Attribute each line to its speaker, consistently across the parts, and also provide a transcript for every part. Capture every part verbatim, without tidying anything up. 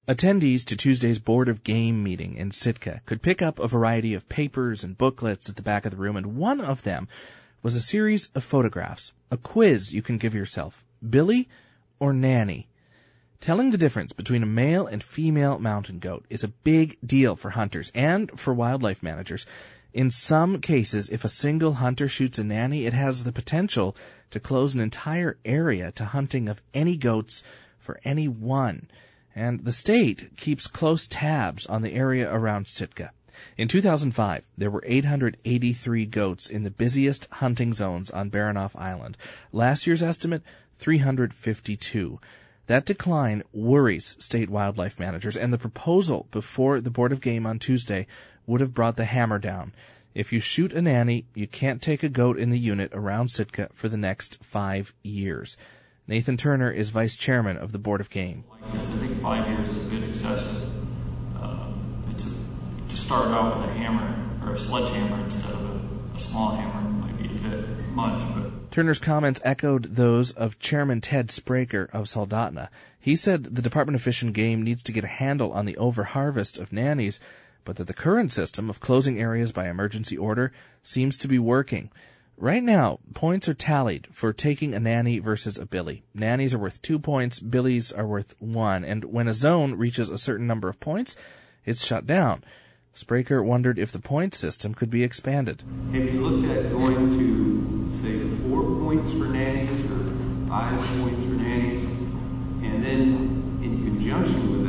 Speaker 1: Attendees to Tuesday's Board of Game meeting in Sitka could pick up a variety of papers and booklets at the back of the room, and one of them was a series of photographs, a quiz you can give yourself. Billy or Nanny? Telling the difference between a male and female mountain goat is a big deal for hunters and for wildlife managers. In some cases, if a single hunter shoots a nanny, it has the potential to close an entire area to hunting of any goats for any one. And the state keeps close tabs on the area around Sitka. In two thousand five, there were eight hundred eighty-three goats in the busiest hunting zones on Baranof Island. Last year's estimate, three hundred fifty-two. That decline worries state wildlife managers, and the proposal before the Board of Game on Tuesday would have brought the hammer down. If you shoot a nanny, you can't take a goat in the unit around Sitka for the next five years. Nathan Turner is vice chairman of the Board of Game.
Speaker 2: I think five years is a bit excessive. Uh, it's a, to start out with a hammer or a sledgehammer instead of a, a small hammer might be a bit much. But
Speaker 1: Turner's comments echoed those of Chairman Ted Spraker of Soldotna. He said the Department of Fish and Game needs to get a handle on the overharvest of nannies, but that the current system of closing areas by emergency order seems to be working. Right now, points are tallied for taking a nanny versus a billy. Nannies are worth two points, billies are worth one, and when a zone reaches a certain number of points, it's shut down. Spraker wondered if the point system could be expanded.
Speaker 3: Have you looked at going to, say, four points for nannies or five points for nannies, and then in conjunction with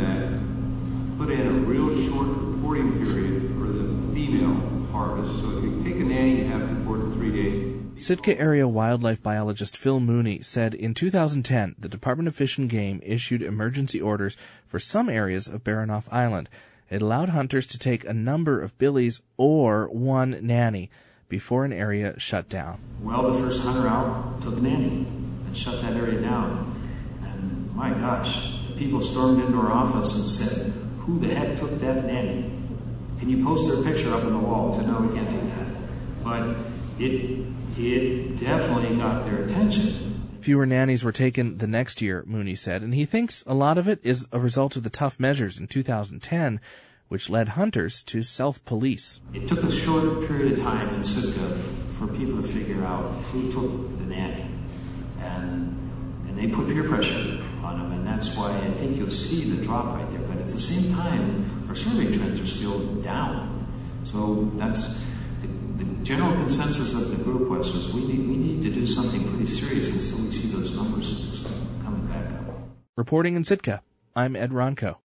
Speaker 3: that, put in a real short reporting period for the female harvest? So if you take a nanny, you have to report in three days.
Speaker 1: Sitka area wildlife biologist Phil Mooney said in two thousand ten the Department of Fish and Game issued emergency orders for some areas of Baranof Island. It allowed hunters to take a number of billies or one nanny before an area shut down.
Speaker 4: Well, the first hunter out took a nanny and shut that area down. And my gosh, people stormed into our office and said, "Who the heck took that nanny? Can you post their picture up on the wall?" I said, "No, we can't do that." But it it definitely got their attention.
Speaker 1: Fewer nannies were taken the next year, Mooney said, and he thinks a lot of it is a result of the tough measures in two thousand ten, which led hunters to self-police.
Speaker 4: It took a short period of time in Sitka for people to figure out who took the nanny, and and they put peer pressure on them, and that's why I think you'll see the drop right there. But at the same time, our survey trends are still down. So that's the, the general consensus of the group was, was we need we need to do something pretty serious until we see those numbers just coming back up.
Speaker 1: Reporting in Sitka, I'm Ed Ronco.